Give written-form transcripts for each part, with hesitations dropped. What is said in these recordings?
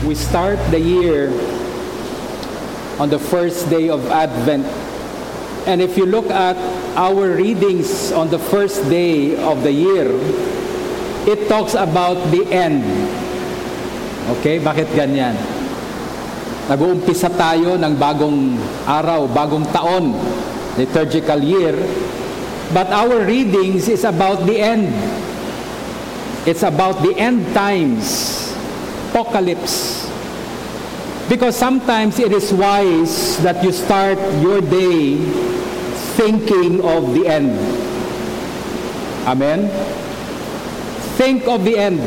we start the year on the first day of Advent. And if you look at our readings on the first day of the year, it talks about the end. Okay? Bakit ganyan? Nag-uumpisa tayo ng bagong araw, bagong taon, liturgical year, but our readings is about the end. It's about the end times, apocalypse. Because sometimes it is wise that you start your day thinking of the end. Amen? Think of the end.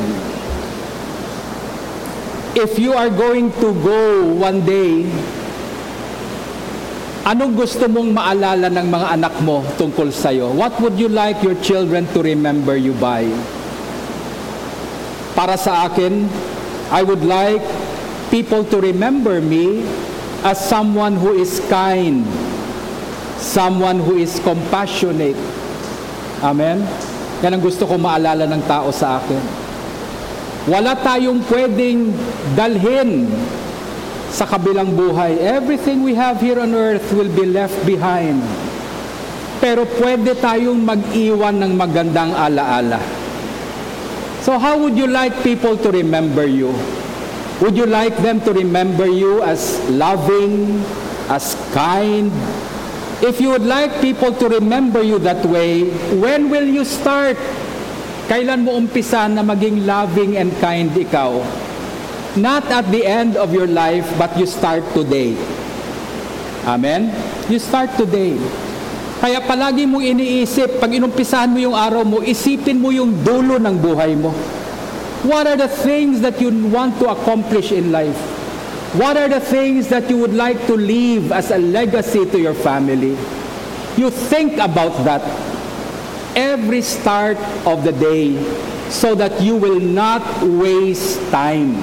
If you are going to go one day, anong gusto mong maalala ng mga anak mo tungkol sa'yo? What would you like your children to remember you by? Para sa akin, I would like people to remember me as someone who is kind, someone who is compassionate. Amen? Yan ang gusto ko maalala ng tao sa akin. Wala tayong pwedeng dalhin sa kabilang buhay. Everything we have here on earth will be left behind. Pero pwede tayong mag-iwan ng magandang alaala. So how would you like people to remember you? Would you like them to remember you as loving, as kind? If you would like people to remember you that way, when will you start? Kailan mo umpisa na maging loving and kind ikaw? Not at the end of your life, but you start today. Amen? You start today. Kaya palagi mong iniisip, pag inumpisahan mo yung araw mo, isipin mo yung dulo ng buhay mo. What are the things that you want to accomplish in life? What are the things that you would like to leave as a legacy to your family? You think about that every start of the day so that you will not waste time.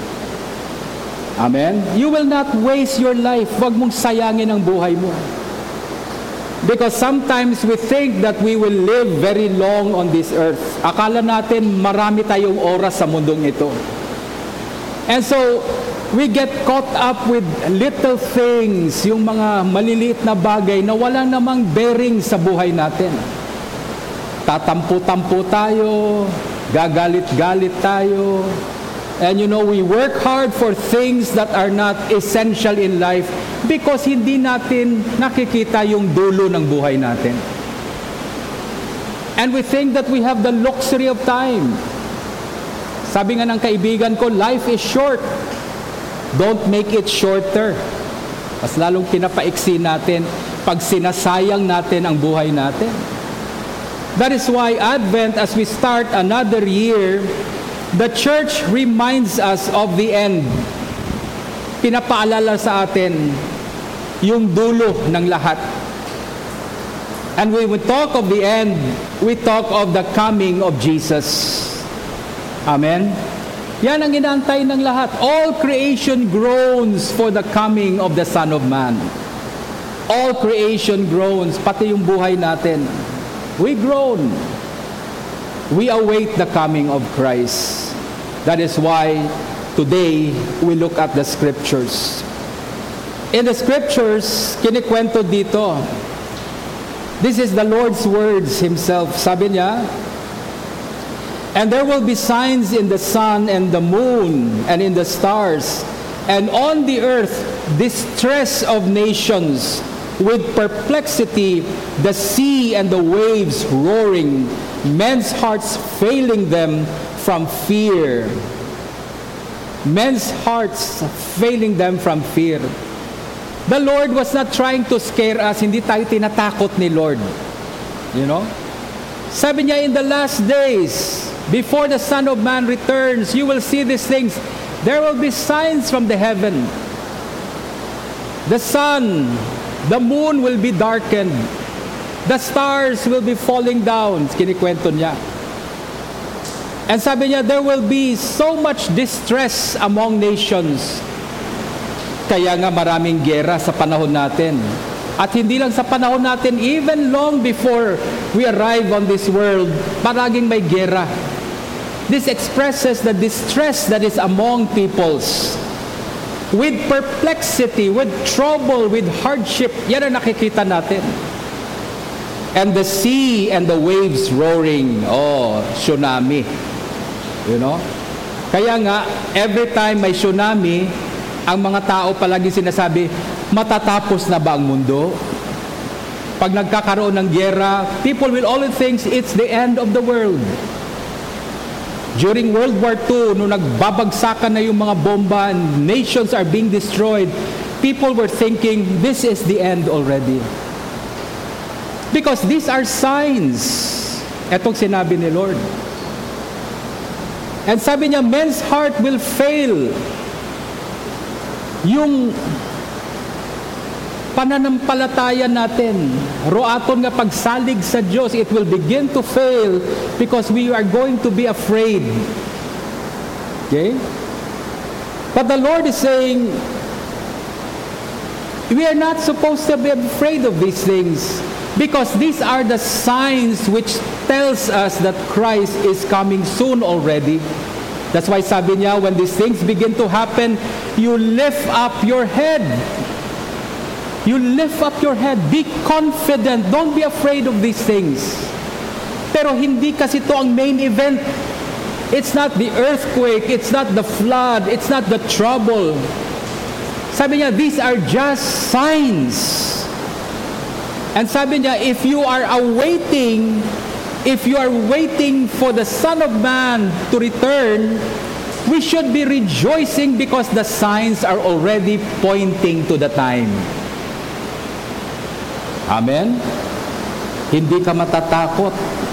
Amen? You will not waste your life. Huwag mong sayangin ang buhay mo. Because sometimes we think that we will live very long on this earth. Akala natin marami tayong oras sa mundong ito. And so, we get caught up with little things, yung mga maliliit na bagay na walang namang bearing sa buhay natin. Tatampo-tampo tayo, gagalit-galit tayo. And you know, we work hard for things that are not essential in life because hindi natin nakikita yung dulo ng buhay natin. And we think that we have the luxury of time. Sabi nga ng kaibigan ko, life is short. Don't make it shorter. Mas lalong pinapaiksi natin pag sinasayang natin ang buhay natin. That is why Advent, as we start another year, the church reminds us of the end. Pinapaalala sa atin yung dulo ng lahat. And when we talk of the end, we talk of the coming of Jesus. Amen? Yan ang inaantay ng lahat. All creation groans for the coming of the Son of Man. All creation groans, pati yung buhay natin. We groan. We await the coming of Christ. That is why today we look at the scriptures. In the scriptures, kinikwento dito. This is the Lord's words Himself. Sabi niya, and there will be signs in the sun and the moon and in the stars, and on the earth distress of nations, with perplexity, the sea and the waves roaring, men's hearts failing them from fear. Men's hearts failing them from fear. The Lord was not trying to scare us. Hindi tayo tinatakot ni Lord. You know? Sabi niya, in the last days, before the Son of Man returns, you will see these things. There will be signs from the heaven. The sun, the moon will be darkened. The stars will be falling down. Kinikwento niya. And sabi niya, there will be so much distress among nations. Kaya nga maraming gera sa panahon natin. At hindi lang sa panahon natin, even long before we arrive on this world, paraging may gera. This expresses the distress that is among peoples. With perplexity, with trouble, with hardship, yan ang nakikita natin. And the sea and the waves roaring. Oh, tsunami. You know? Kaya nga, every time may tsunami, ang mga tao palagi sinasabi, matatapos na ba ang mundo? Pag nagkakaroon ng gyera, people will always think it's the end of the world. During World War II, nung nagbabagsakan na yung mga bomba and nations are being destroyed, people were thinking, this is the end already. Because these are signs. Etong sinabi ni Lord. And sabi niya, men's heart will fail. Yung pananampalataya natin, roaton nga pagsalig sa Diyos, it will begin to fail because we are going to be afraid. Okay? But the Lord is saying, we are not supposed to be afraid of these things because these are the signs which tells us that Christ is coming soon already. That's why sabi niya, when these things begin to happen, you lift up your head. You lift up your head. Be confident. Don't be afraid of these things. Pero hindi kasi ito ang main event. It's not the earthquake. It's not the flood. It's not the trouble. Sabi niya, these are just signs. And sabi niya, if you are waiting for the Son of Man to return, we should be rejoicing because the signs are already pointing to the time. Amen? Hindi ka matatakot.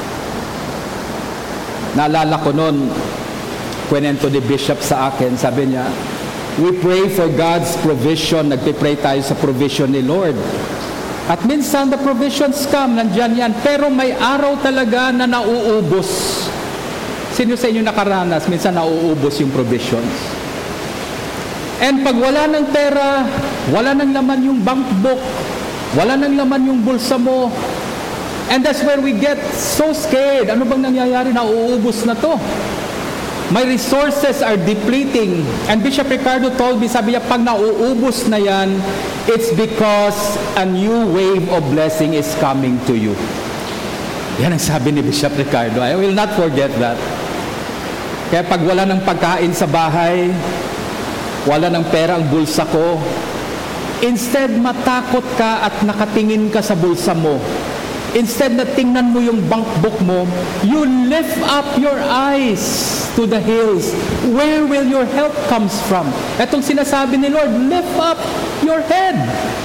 Naalala ko noon, kwento ni Bishop sa akin, sabi niya, we pray for God's provision. Nagpipray tayo sa provision ni Lord. At minsan the provisions come, nandyan yan. Pero may araw talaga na nauubos. Sino sa inyo nakaranas? Minsan nauubos yung provisions. And pag wala ng pera, wala ng laman yung bank book, wala ng laman yung bulsa mo, and that's where we get so scared. Ano bang nangyayari? Nauubos na to. My resources are depleting. And Bishop Ricardo told me, sabi niya, pag nauubos na yan, it's because a new wave of blessing is coming to you. Yan ang sabi ni Bishop Ricardo. I will not forget that. Kaya pag wala ng pagkain sa bahay, wala ng pera ang bulsa ko, instead matakot ka at nakatingin ka sa bulsa mo. Instead na tingnan mo yung bank book mo, you lift up your eyes to the hills. Where will your help comes from? Etong sinasabi ni Lord, lift up your head.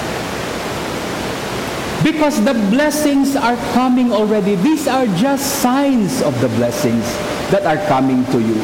Because the blessings are coming already. These are just signs of the blessings that are coming to you.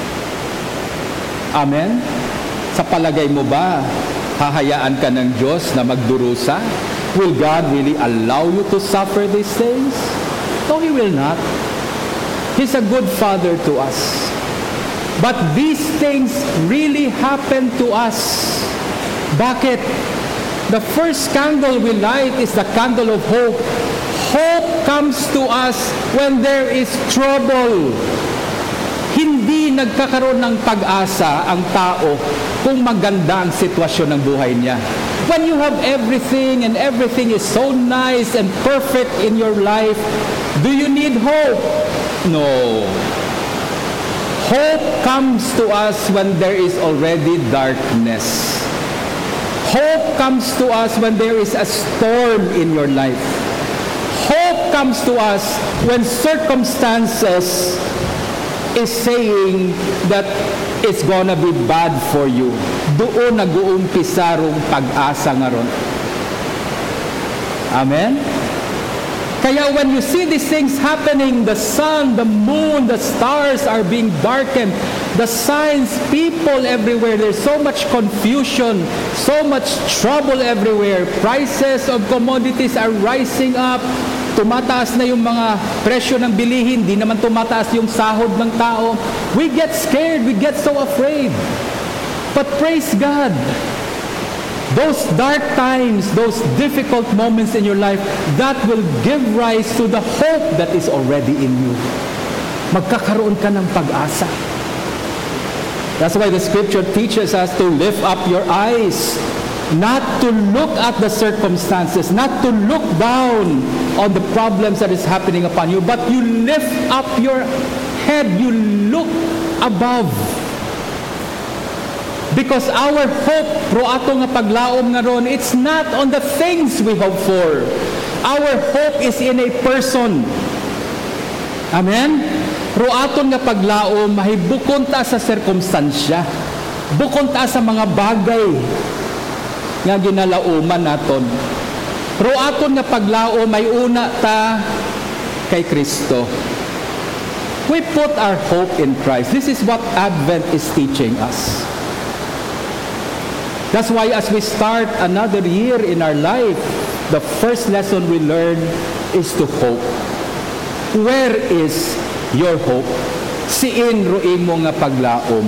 Amen? Sa palagay mo ba, hahayaan ka ng Diyos na magdurusa? Will God really allow you to suffer these things? No, He will not. He's a good Father to us. But these things really happen to us. Bakit? The first candle we light is the candle of hope. Hope comes to us when there is trouble. Hindi nagkakaroon ng pag-asa ang tao kung maganda ang sitwasyon ng buhay niya. When you have everything and everything is so nice and perfect in your life, do you need hope? No. Hope comes to us when there is already darkness. Hope comes to us when there is a storm in your life. Hope comes to us when circumstances is saying that it's gonna be bad for you. Doon nag-uumpisa rong pag-asa nga ron. Amen? Kaya when you see these things happening, the sun, the moon, the stars are being darkened, the signs, people everywhere, there's so much confusion, so much trouble everywhere, prices of commodities are rising up, tumataas na yung mga presyo ng bilihin, di naman tumataas yung sahod ng tao. We get scared, we get so afraid. But praise God, those dark times, those difficult moments in your life, that will give rise to the hope that is already in you. magkakaroon ka ng pag-asa. That's why the scripture teaches us to lift up your eyes, not to look at the circumstances, not to look down on the problems that is happening upon you, but you lift up your head, you look above. Because our hope, pro ato nga paglaom nga ron, it's not on the things we hope for. Our hope is in a person. Amen? Pro ato nga paglaom, mahibukon ta sa sirkumstansya. Bukon ta sa mga bagay nga ginalauman naton. Pro ato nga paglaom, may una ta kay Kristo. We put our hope in Christ. This is what Advent is teaching us. That's why as we start another year in our life, the first lesson we learn is to hope. Where is your hope? Siin ruing mo nga paglaom.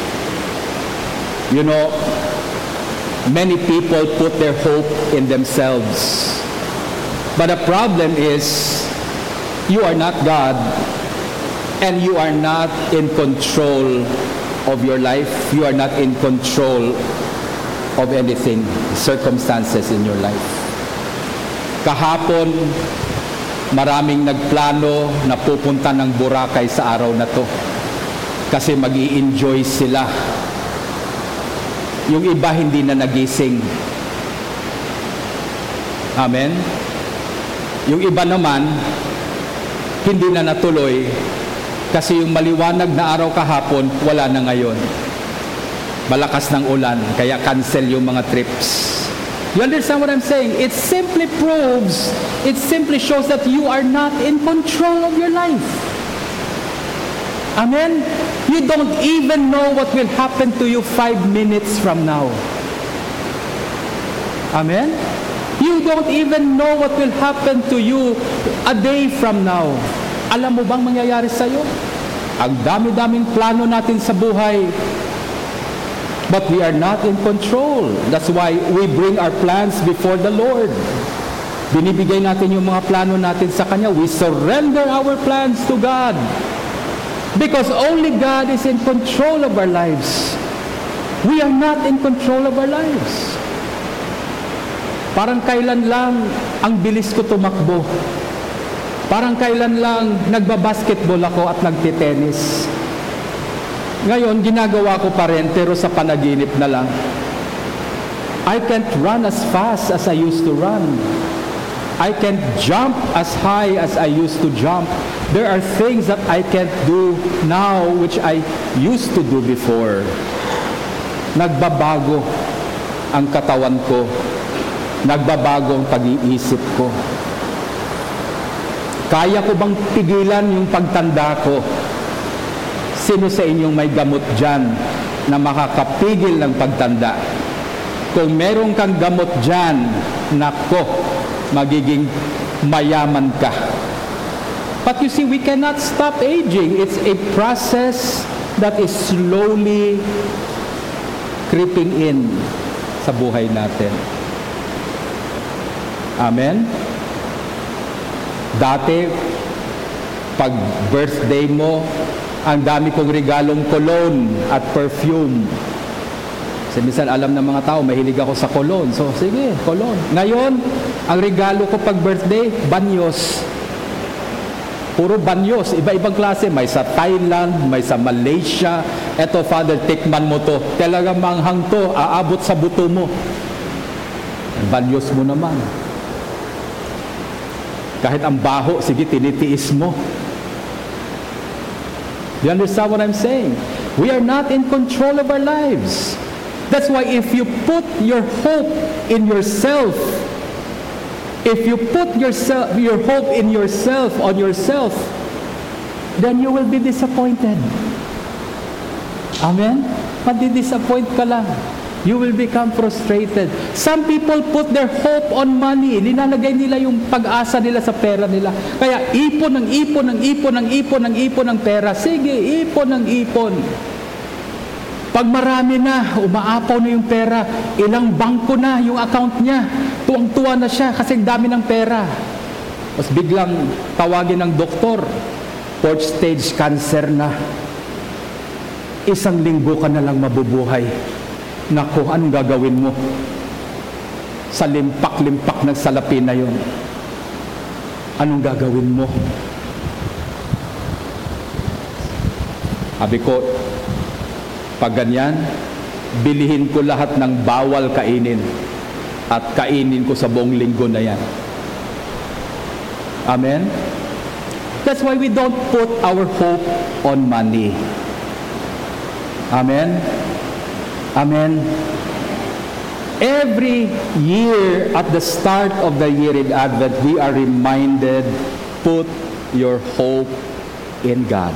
You know, many people put their hope in themselves. But the problem is, you are not God, and you are not in control of your life. You are not in control of anything, circumstances in your life. Kahapon, maraming nagplano na pupunta ng Boracay sa araw na to kasi mag-i-enjoy sila. Yung iba hindi na nagising. Amen? Yung iba naman, hindi na natuloy kasi yung maliwanag na araw kahapon, wala na ngayon. Malakas ng ulan, kaya cancel yung mga trips. You understand what I'm saying? It simply proves, it simply shows that you are not in control of your life. Amen? You don't even know what will happen to you 5 minutes from now. Amen? You don't even know what will happen to you a day from now. Alam mo bang mangyayari sa'yo? Ang dami-daming plano natin sa buhay, but we are not in control. That's why we bring our plans before the Lord. Binibigay natin yung mga plano natin sa Kanya. We surrender our plans to God. Because only God is in control of our lives. We are not in control of our lives. Parang kailan lang ang bilis ko tumakbo. Parang kailan lang nagbabasketball ako at nagtitennis. Ngayon, ginagawa ko pa rin, pero sa panaginip na lang. I can't run as fast as I used to run. I can't jump as high as I used to jump. There are things that I can't do now which I used to do before. Nagbabago ang katawan ko. Nagbabago ang pag-iisip ko. Kaya ko bang pigilan yung pagtanda ko? Sino sa inyong may gamot dyan na makakapigil ng pagtanda? Kung meron kang gamot dyan, nako, magiging mayaman ka. But you see, we cannot stop aging. It's a process that is slowly creeping in sa buhay natin. Amen? Dati, pag birthday mo, ang dami kong regalong cologne at perfume. Kasi minsan alam ng mga tao, mahilig ako sa cologne. So, sige, cologne. Ngayon, ang regalo ko pag birthday, banyos. Puro banyos. Iba-ibang klase. May sa Thailand, may sa Malaysia. Eto, Father, tikman mo to. Talagang manghang to, aabot sa buto mo. Banyos mo naman. Kahit ang baho, sige, tinitiis mo. You understand what I'm saying? We are not in control of our lives. That's why if you put your hope in yourself, if you put your hope in yourself, on yourself, then you will be disappointed. Amen? Madi-disappoint ka lang. You will become frustrated. Some people put their hope on money. Nilalagay nila yung pag-asa nila sa pera nila. Kaya ipon ng ipon ng ipon ng ipon ng ipon ng pera. Sige, ipon ng ipon. Pag marami na, umaapaw na yung pera, ilang bangko na yung account niya. Tuwang-tuwa na siya kasi ang dami ng pera. Tapos biglang tawagin ng doktor. Fourth stage cancer na. Isang linggo ka na lang mabubuhay. Naku, anong gagawin mo? Sa limpak-limpak ng salapi na yon. Anong gagawin mo? Sabi ko, pag ganyan, bilihin ko lahat ng bawal kainin at kainin ko sa buong linggo na yan. Amen? That's why we don't put our hope on money. Amen? Amen? Every year at the start of the year in Advent, we are reminded, put your hope in God.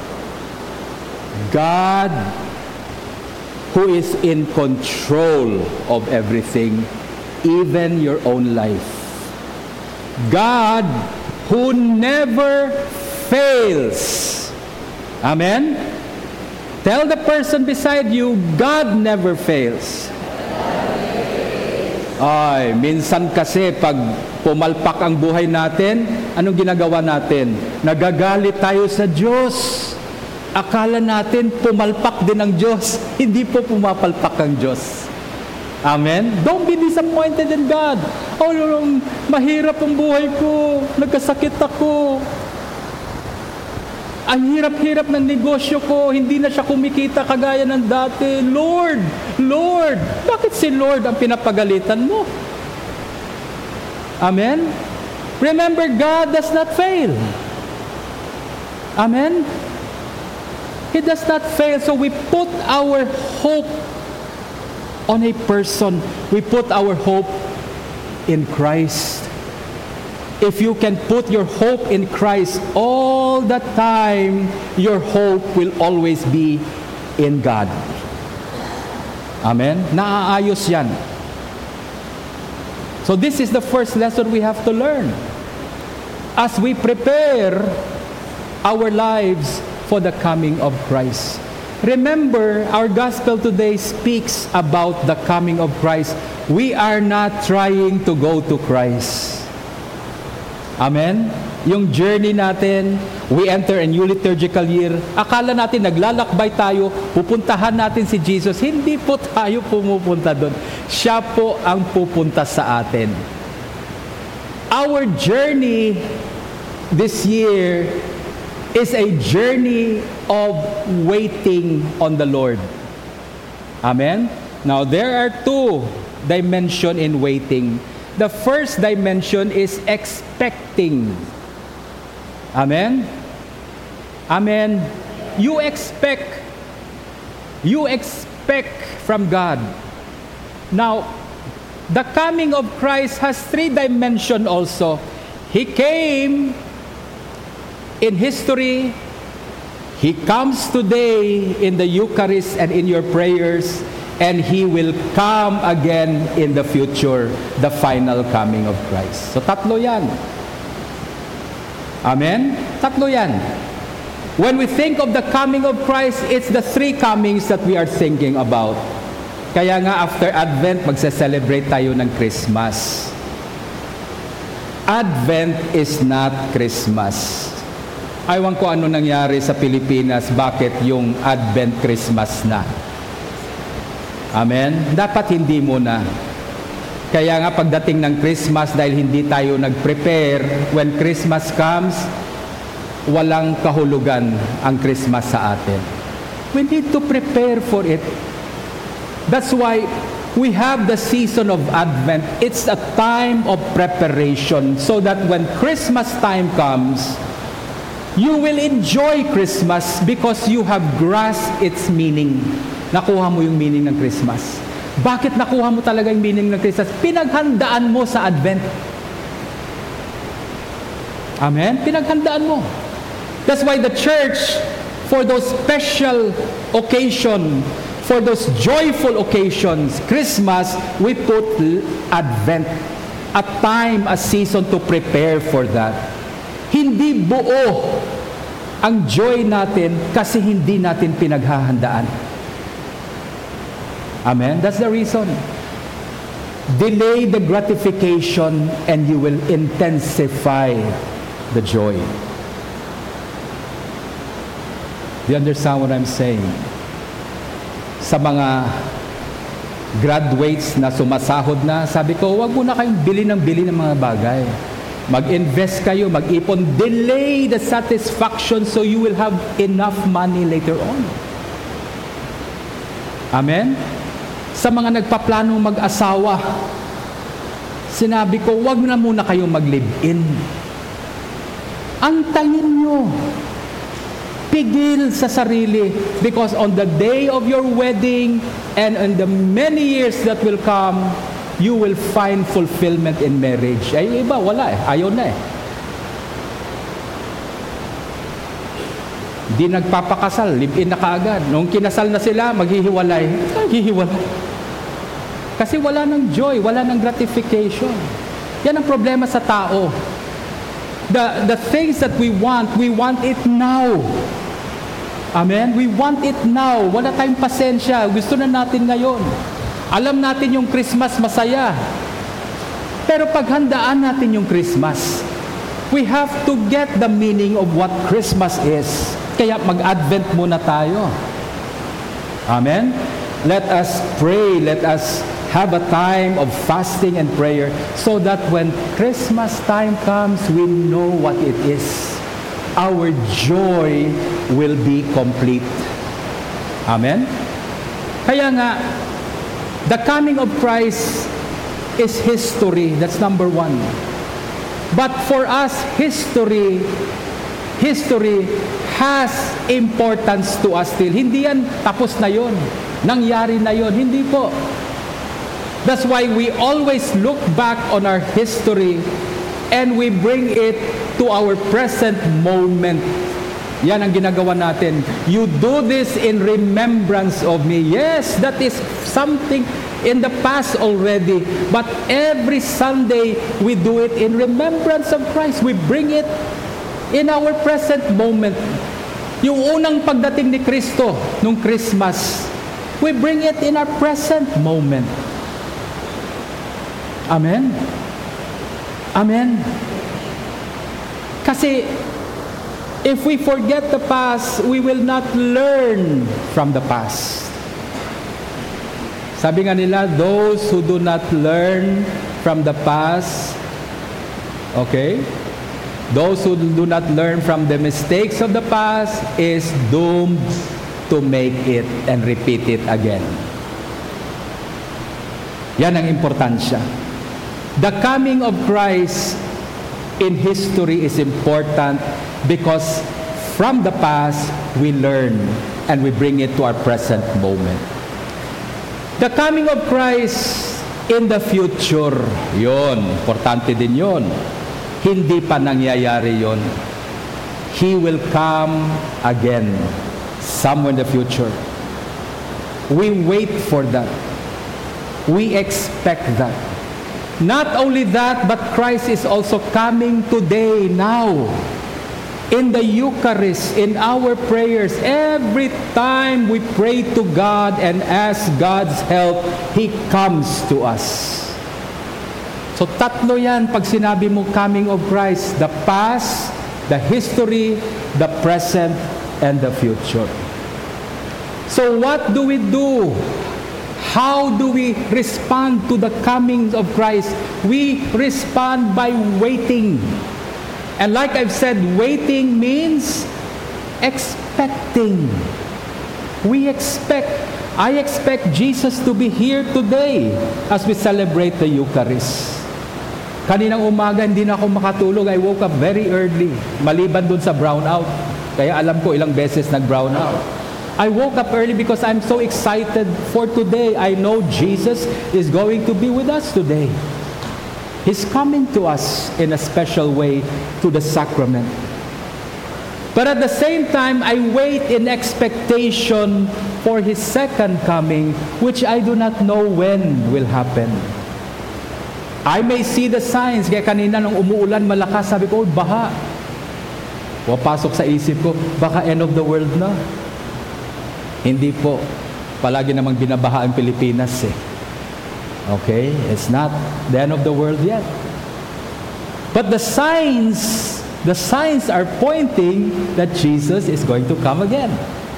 God, who is in control of everything, even your own life. God, who never fails. Amen? Tell the person beside you, God never fails. Ay, minsan kasi pag pumalpak ang buhay natin, anong ginagawa natin? Nagagalit tayo sa Diyos. Akala natin pumalpak din ang Diyos. Hindi po pumapalpak ang Diyos. Amen? Don't be disappointed in God. Oh, mahirap ang buhay ko. Nagkasakit ako. Ang hirap-hirap ng negosyo ko, hindi na siya kumikita kagaya ng dati. Lord, Lord, bakit si Lord ang pinapagalitan mo? Amen? Remember, God does not fail. Amen? He does not fail. So we put our hope on a person. We put our hope in Christ. If you can put your hope in Christ all the time, your hope will always be in God. Amen? Naaayos yan. So this is the first lesson we have to learn. As we prepare our lives for the coming of Christ. Remember, our gospel today speaks about the coming of Christ. We are not trying to go to Christ. Amen? Yung journey natin, we enter a new liturgical year. Akala natin naglalakbay tayo, pupuntahan natin si Jesus. Hindi po tayo pumupunta doon. Siya po ang pupunta sa atin. Our journey this year is a journey of waiting on the Lord. Amen? Now, there are two dimensions in waiting. The first dimension is expecting. Amen? Amen. You expect from God. Now, the coming of Christ has three dimensions also. He came in history. He comes today in the Eucharist and in your prayers. And He will come again in the future, the final coming of Christ. So tatlo yan. Amen? Tatlo yan. When we think of the coming of Christ, it's the three comings that we are thinking about. Kaya nga after Advent, magse-celebrate tayo ng Christmas. Advent is not Christmas. Aywan ko ano nangyari sa Pilipinas, bakit yung Advent Christmas na. Amen? Dapat hindi muna. Kaya nga pagdating ng Christmas, dahil hindi tayo nag-prepare, when Christmas comes, walang kahulugan ang Christmas sa atin. We need to prepare for it. That's why we have the season of Advent. It's a time of preparation so that when Christmas time comes, you will enjoy Christmas because you have grasped its meaning. Nakuha mo yung meaning ng Christmas. Bakit nakuha mo talaga yung meaning ng Christmas? Pinaghandaan mo sa Advent. Amen? Pinaghandaan mo. That's why the church, for those special occasion, for those joyful occasions, Christmas, we put Advent, a time, a season to prepare for that. Hindi buo ang joy natin kasi hindi natin pinaghahandaan. Amen? That's the reason. Delay the gratification and you will intensify the joy. Do you understand what I'm saying? Sa mga graduates na sumasahod na, sabi ko, wag mo na kayong bili ng mga bagay. Mag-invest kayo, mag-ipon, delay the satisfaction so you will have enough money later on. Amen? Sa mga nagpaplano mag-asawa, sinabi ko, wag na muna kayong mag-live-in. Antayin nyo. Pigil sa sarili, because on the day of your wedding and in the many years that will come, you will find fulfillment in marriage. Ay, iba, wala eh. Ayaw na eh. Di nagpapakasal, live-in na kaagad. Nung kinasal na sila, maghihiwalay. Maghihiwalay. Kasi wala ng joy, wala ng gratification. Yan ang problema sa tao. The things that we want it now. Amen? We want it now. Wala tayong pasensya. Gusto na natin ngayon. Alam natin yung Christmas masaya. Pero paghandaan natin yung Christmas, we have to get the meaning of what Christmas is. Kaya mag-Advent muna tayo. Amen? Let us pray. Let us have a time of fasting and prayer so that when Christmas time comes, we know what it is. Our joy will be complete. Amen? Kaya nga, the coming of Christ is history. That's number one. But for us, history has importance to us still. Hindi yan tapos na yon. Nangyari na yon. Hindi po. That's why we always look back on our history and we bring it to our present moment. Yan ang ginagawa natin. You do this in remembrance of me. Yes, that is something in the past already. But every Sunday, we do it in remembrance of Christ. We bring it in our present moment. Yung unang pagdating ni Kristo nung Christmas, we bring it in our present moment. Amen? Amen? Kasi, if we forget the past, we will not learn from the past. Sabi nga nila, those who do not learn from the past, okay? Those who do not learn from the mistakes of the past is doomed to make it and repeat it again. Yan ang importansya. The coming of Christ in history is important because from the past, we learn and we bring it to our present moment. The coming of Christ in the future, yon, importante din yon. Hindi pa nangyayari yon. He will come again somewhere in the future. We wait for that. We expect that. Not only that, but Christ is also coming today, now. In the Eucharist, in our prayers, every time we pray to God and ask God's help, He comes to us. So tatlo yan pag sinabi mo coming of Christ, the past, the history, the present, and the future. So what do we do? How do we respond to the coming of Christ? We respond by waiting. And like I've said, waiting means expecting. I expect Jesus to be here today as we celebrate the Eucharist. Kaninang umaga, hindi na ako makatulog. I woke up very early, maliban dun sa brownout. Kaya alam ko ilang beses nag-brownout. I woke up early because I'm so excited for today. I know Jesus is going to be with us today. He's coming to us in a special way to the sacrament. But at the same time, I wait in expectation for His second coming, which I do not know when will happen. I may see the signs. Kaya kanina nung umuulan malakas, sabi ko, baha. Pasok sa isip ko, baka end of the world na. Hindi po. Palagi namang binabaha ang Pilipinas eh. Okay? It's not the end of the world yet. But the signs are pointing that Jesus is going to come again.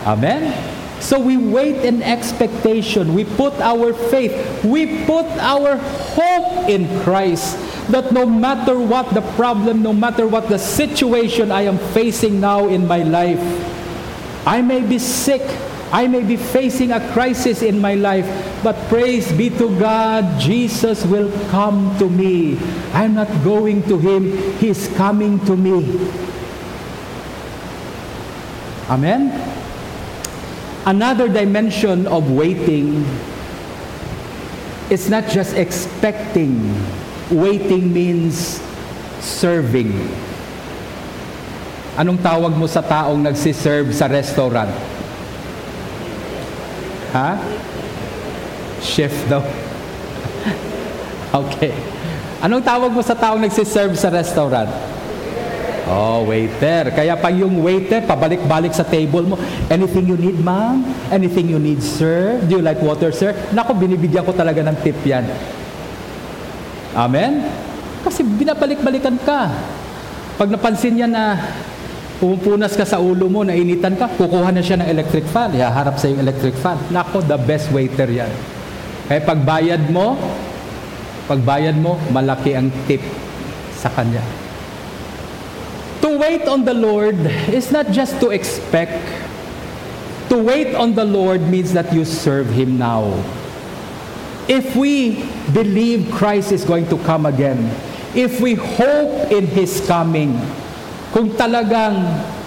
Amen? So we wait in expectation. We put our faith, we put our hope in Christ. That no matter what the problem, no matter what the situation I am facing now in my life, I may be sick, I may be facing a crisis in my life, but praise be to God, Jesus will come to me. I'm not going to Him, He's coming to me. Amen? Another dimension of waiting is not just expecting. Waiting means serving. Anong tawag mo sa taong nagsiserve sa restaurant? Ha? Chef daw. Okay. Anong tawag mo sa taong nagsiserve sa restaurant? Oh, waiter. Kaya pag yung waiter, pabalik-balik sa table mo, anything you need, ma'am? Anything you need, sir? Do you like water, sir? Naku, binibigyan ko talaga ng tip yan. Amen? Kasi binabalik-balikan ka. Pag napansin niya na pumupunas ka sa ulo mo, nainitan ka, kukuha na siya ng electric fan, ihaharap sa yung electric fan. Naku, the best waiter yan. Kaya pagbayad mo, malaki ang tip sa kanya. To wait on the Lord is not just to expect. To wait on the Lord means that you serve Him now. If we believe Christ is going to come again, if we hope in His coming, kung talagang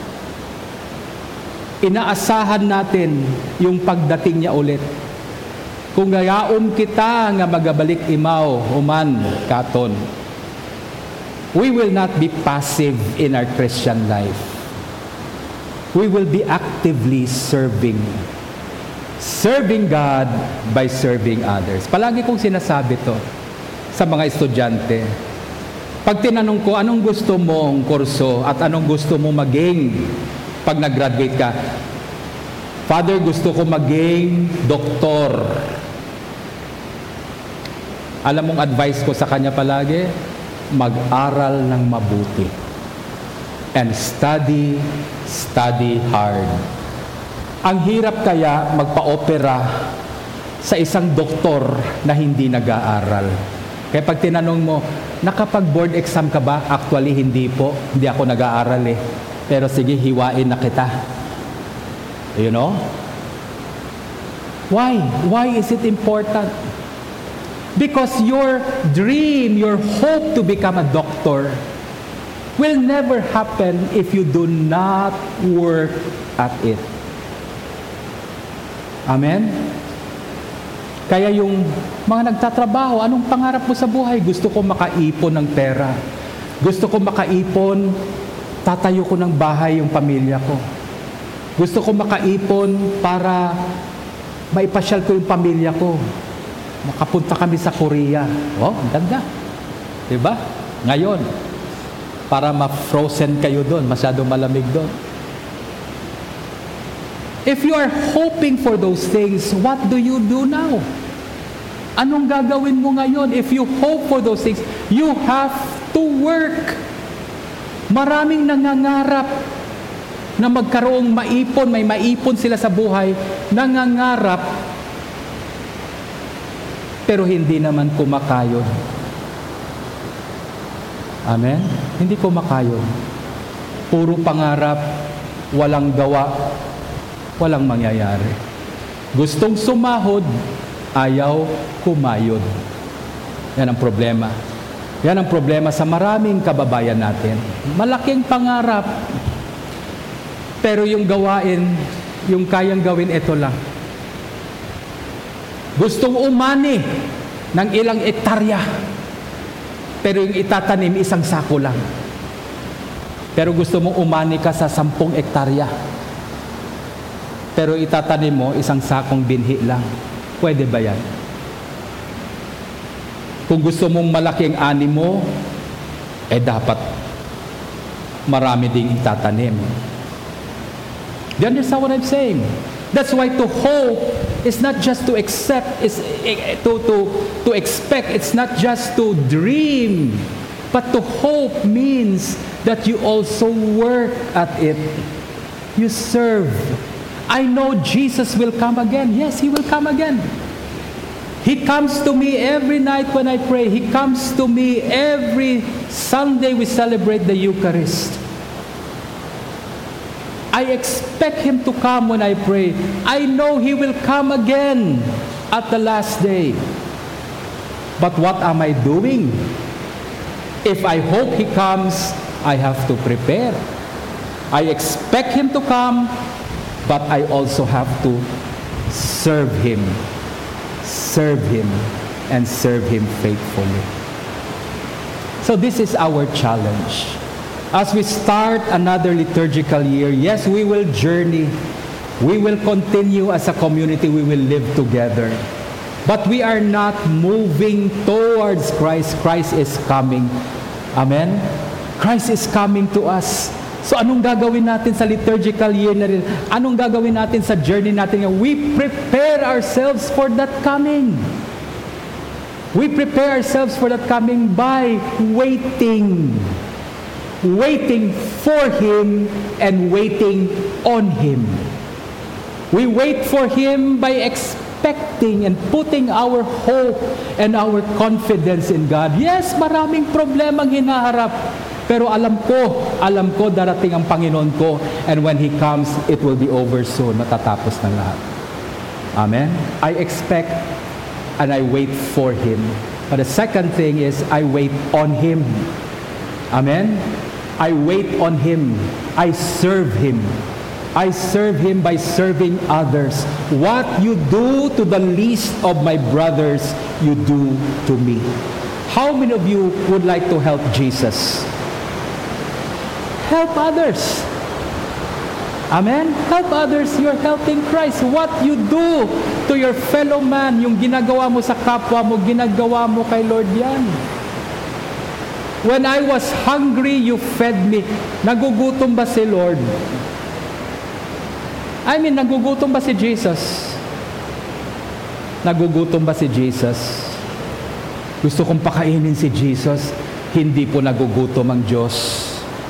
inaasahan natin yung pagdating niya ulit, kung gayaon kita nga magabalik imaw, human, katon, we will not be passive in our Christian life. We will be actively serving God by serving others. Palagi kong sinasabi to sa mga estudyante. Pag tinanong ko, anong gusto mong kurso at anong gusto mong maging pag nag-graduate ka? Father, gusto ko maging doktor. Alam mong advice ko sa kanya palagi? Mag-aral ng mabuti. And study hard. Ang hirap kaya magpa-opera sa isang doktor na hindi nag-aaral. Kaya pag tinanong mo, nakapag-board exam ka ba? Actually, hindi po. Hindi ako nag-aaral eh. Pero sige, hiwain na kita. You know? Why? Why is it important? Because your dream, your hope to become a doctor will never happen if you do not work at it. Amen? Kaya yung mga nagtatrabaho, anong pangarap mo sa buhay? Gusto ko makaipon ng pera. Gusto ko makaipon, tatayo ko ng bahay yung pamilya ko. Gusto ko makaipon para maipasyal ko yung pamilya ko. Makapunta kami sa Korea. Oh, ang ganda. Diba? Ngayon, para ma-frozen kayo doon, masyadong malamig doon. If you are hoping for those things, what do you do now? Anong gagawin mo ngayon? If you hope for those things, you have to work. Maraming nangangarap na magkaroong maipon, may maipon sila sa buhay, nangangarap, pero hindi naman kumakayod. Amen? Hindi kumakayod. Puro pangarap, walang gawa, walang mangyayari. Gustong sumahod, ayaw kumayod. Yan ang problema. Yan ang problema sa maraming kababayan natin. Malaking pangarap, pero yung gawain, yung kayang gawin, ito lang. Gustong umani ng ilang ektarya, pero yung itatanim, isang sako lang. Pero gusto mong umani ka sa 10 ektarya, pero itatanim mo, isang sakong binhi lang. Pwede ba yan? Kung gusto mong malaking ani mo, dapat marami ding itatanim. Do you understand what I'm saying? That's why to hope is not just to accept, is to expect. It's not just to dream, but to hope means that you also work at it. You serve. I know Jesus will come again. Yes, He will come again. He comes to me every night when I pray. He comes to me every Sunday we celebrate the Eucharist. I expect Him to come when I pray. I know He will come again at the last day. But what am I doing? If I hope He comes, I have to prepare. I expect Him to come, but I also have to serve Him. Serve Him and serve Him faithfully. So this is our challenge. As we start another liturgical year, yes, we will journey. We will continue as a community. We will live together. But we are not moving towards Christ. Christ is coming. Amen? Christ is coming to us. So anong gagawin natin sa liturgical year na rin? Anong gagawin natin sa journey natin? We prepare ourselves for that coming. We prepare ourselves for that coming by waiting. Waiting for Him and waiting on Him. We wait for Him by expecting and putting our hope and our confidence in God. Yes, maraming problemang hinaharap. Pero alam ko darating ang Panginoon ko, and when He comes, it will be over soon. Matatapos na lahat. Amen? I expect and I wait for Him. But the second thing is, I wait on Him. Amen? I wait on Him. I serve Him. I serve Him by serving others. What you do to the least of my brothers, you do to me. How many of you would like to help Jesus? Help others. Amen? Help others. You're helping Christ. What you do to your fellow man, yung ginagawa mo sa kapwa mo, ginagawa mo kay Lord yan. When I was hungry, you fed me. Nagugutom ba si Lord? Nagugutom ba si Jesus? Nagugutom ba si Jesus? Gusto kong pakainin si Jesus. Hindi po nagugutom ang Diyos.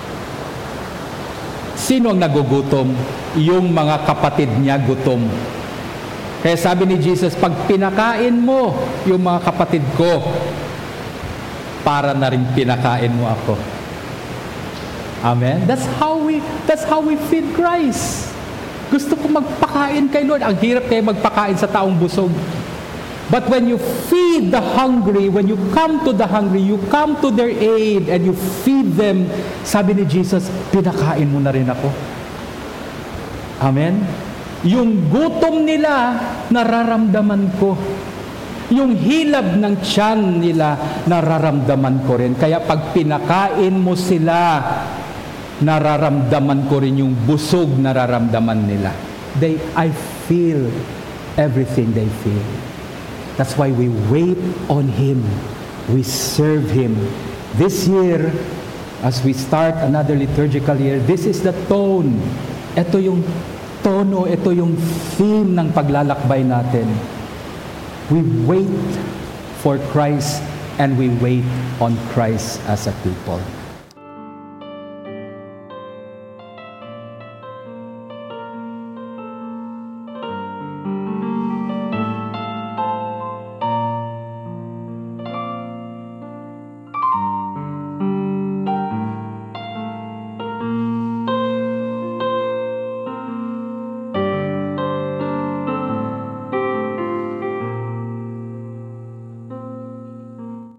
Sino ang nagugutom? Yung mga kapatid niya gutom. Kaya sabi ni Jesus, pag pinakain mo yung mga kapatid ko, para na rin pinakain mo ako. Amen? That's how we feed Christ. Gusto ko magpakain kay Lord. Ang hirap kayo magpakain sa taong busog. But when you feed the hungry, when you come to the hungry, you come to their aid and you feed them, sabi ni Jesus, pinakain mo na rin ako. Amen? Yung gutom nila, nararamdaman ko. Yung hilab ng tiyan nila, nararamdaman ko rin. Kaya pag pinakain mo sila, nararamdaman ko rin yung busog nararamdaman nila. I feel everything they feel. That's why we wait on Him. We serve Him. This year, as we start another liturgical year, this is the tone. Ito yung tono, ito yung theme ng paglalakbay natin. We wait for Christ and we wait on Christ as a people.